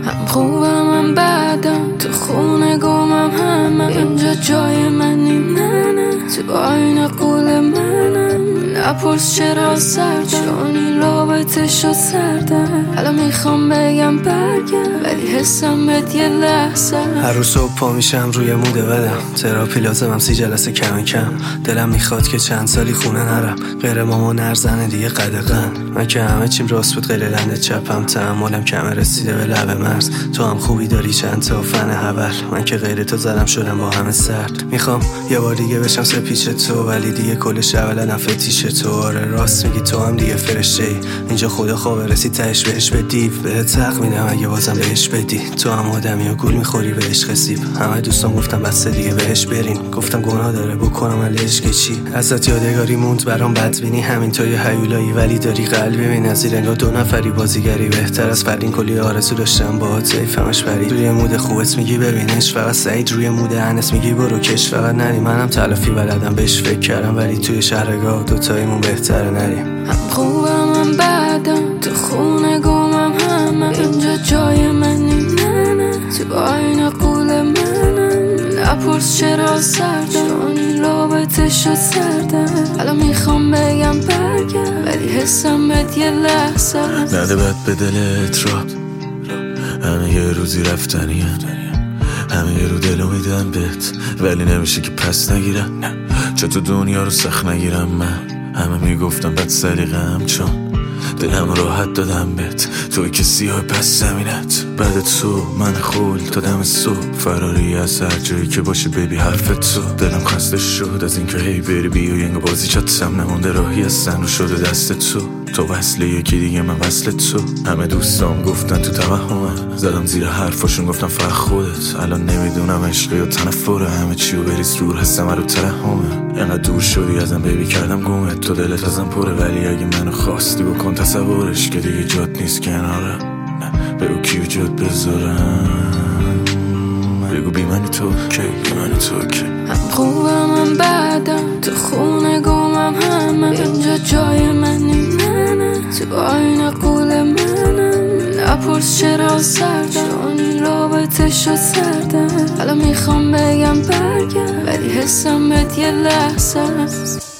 هم خوبم هم بدم، تو خونه گمم همم. اینجا جای منی نه تو آینه قول منم. نپرس چرا سردم، چون این رابطه شد سردم. الان میخوام بگم برگرد ولی حسم بهت یه لحظه. هر روز صبح پا میشم روی موده بدم، تراپی لازمم 30 جلسه کم کم. دلم میخواد که چند سالی خونه نرم، غیر ماما نرزنه دیگه قدغن. من که همه چیم راست بود غیر لنده چپم، تحملم کمه رسیده به لب مرز. تو هم خوبی داری چند تا فن هبل، من که غیر تو زدم شدم با همه سرد. میخوام یه بار دیگه بشم سپیچ تو، ولی دیگه کلش اولدم فتیش تو. آره راست میگی تو هم دیگه فرشته ای، اینجا خدا خوابه رسید تهش بهش به دیو. بهت حق میدم اگه بازم بهش بدی، تو هم آدمی و گول میخوری به عشق سیب. همه دوستان گفتم بس دیگه بهش برین، گفتم گناه داره بکنم علیش که چی. ازت یادگاری موند برام بدبینی، همین تو یه هیولایی ولی داری قلبی. ببین از این انگار 2 نفری بازیگری، بهتر از فرین کلی آرزو داشتم باهات سیفمش برید. روی مود خوبت میگی ببینش، فقط سعید روی مود انس میگی برو کش. فقط نری منم تلافی بلدم بهش فکر کردم، ولی توی شهرگاه دوتاییمون بهتره نریم. هم خوبم هم بدم، تو خونه گمم همم. اینجا جای منی نه تو آینه قول منم. نپرس چرا سردم، چون این رابطه شد سردم. الان میخوام بگم برگرد ولی حسم بهت یه لحظه. نده بد به دلت را، همه یه روزی رفتنیه، همه یه رو دلو میدن بهت ولی نمیشه که پس نگیرم. چطور دنیا رو سخت نگیرم، من همه میگفتم بد سلیقه‌ام چون دلم راحت دادم بهت. توی که سیاه پس زمینت بعد تو من خول تا دم صبح. فراری از هر جایی که باشه ببی حرف تو. دلم خسته شد از این که هی بری بی و ینگ بازی چاتم نمونده راهی از سن رو شده دست تو. تو وصل یکی دیگه من وصل تو. همه دوستام گفتن تو توهمه، زدم زیر حرفاشون گفتم فقط خودت. الان نمیدونم عشقی و تنفره، همه چی و بریز دور هستم رو ترحمه. اینقدر دور شدی ازم بیبی کردم گمت، تو دلت ازم پره ولی اگه منو خواستی بکن تصورش که دیگه جات نیست کنارم. بگو کیو جات بذارم، بگو بی منی تو کی، بی منی تو کی. هم خوبم هم بدم، تو خونه گمم همم. اینجا جای منی نه تو آینه قول منم. نپرس چرا سردم، چون این رابطه شد سردم. الان میخوام بگم برگرد ولی حسم بهت یه لحظه.